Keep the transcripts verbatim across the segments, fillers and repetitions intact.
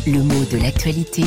Le mot de l'actualité,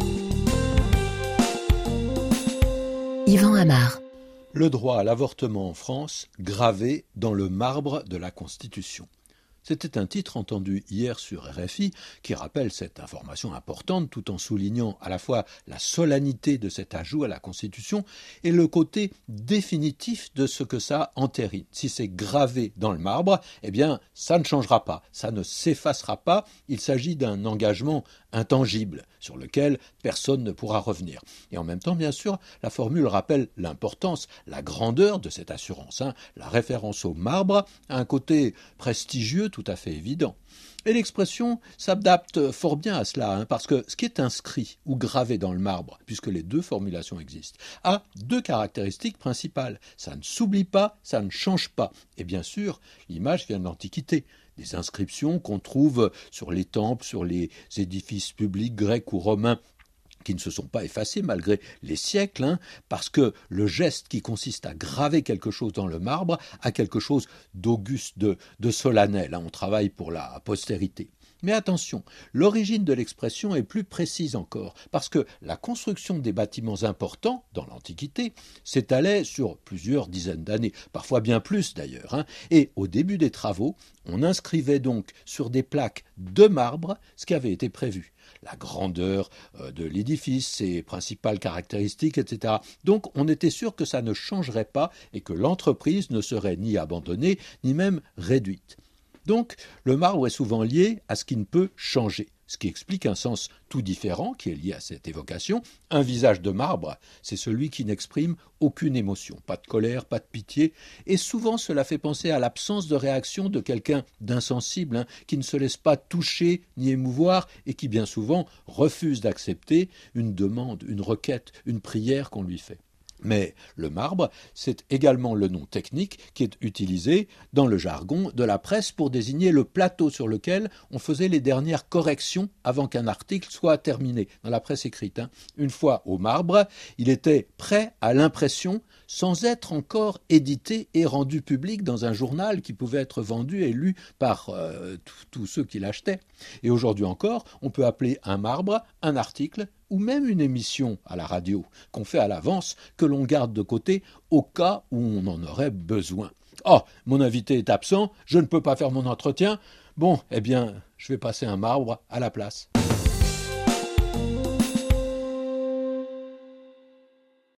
Yvan Amar. Le droit à l'avortement en France, gravé dans le marbre de la Constitution. C'était un titre entendu hier sur R F I qui rappelle cette information importante tout en soulignant à la fois la solennité de cet ajout à la Constitution et le côté définitif de ce que ça entérine. Si c'est gravé dans le marbre, eh bien ça ne changera pas, ça ne s'effacera pas, il s'agit d'un engagement intangible sur lequel personne ne pourra revenir. Et en même temps, bien sûr, la formule rappelle l'importance, la grandeur de cette assurance. Hein. La référence au marbre a un côté prestigieux tout à fait évident. Et l'expression s'adapte fort bien à cela, hein, parce que ce qui est inscrit ou gravé dans le marbre, puisque les deux formulations existent, a deux caractéristiques principales. Ça ne s'oublie pas, ça ne change pas. Et bien sûr, l'image vient de l'Antiquité. Des inscriptions qu'on trouve sur les temples, sur les édifices publics grecs ou romains, qui ne se sont pas effacés malgré les siècles, hein, parce que le geste qui consiste à graver quelque chose dans le marbre a quelque chose d'auguste, de, de solennel. Hein, on travaille pour la postérité. Mais attention, l'origine de l'expression est plus précise encore, parce que la construction des bâtiments importants, dans l'Antiquité, s'étalait sur plusieurs dizaines d'années, parfois bien plus d'ailleurs, hein, et au début des travaux, on inscrivait donc sur des plaques de marbre ce qui avait été prévu. La grandeur de l'édifice, ses principales caractéristiques, et cetera. Donc on était sûr que ça ne changerait pas et que l'entreprise ne serait ni abandonnée, ni même réduite. Donc, le marbre est souvent lié à ce qui ne peut changer, ce qui explique un sens tout différent qui est lié à cette évocation. Un visage de marbre, c'est celui qui n'exprime aucune émotion, pas de colère, pas de pitié, et souvent cela fait penser à l'absence de réaction de quelqu'un d'insensible, hein, qui ne se laisse pas toucher ni émouvoir et qui bien souvent refuse d'accepter une demande, une requête, une prière qu'on lui fait. Mais le marbre, c'est également le nom technique qui est utilisé dans le jargon de la presse pour désigner le plateau sur lequel on faisait les dernières corrections avant qu'un article soit terminé, dans la presse écrite. Hein. Une fois au marbre, il était prêt à l'impression sans être encore édité et rendu public dans un journal qui pouvait être vendu et lu par euh, tous ceux qui l'achetaient. Et aujourd'hui encore, on peut appeler un marbre un article ou même une émission à la radio qu'on fait à l'avance, que l'on garde de côté au cas où on en aurait besoin. « Oh, mon invité est absent, je ne peux pas faire mon entretien. Bon, eh bien, je vais passer un marbre à la place. »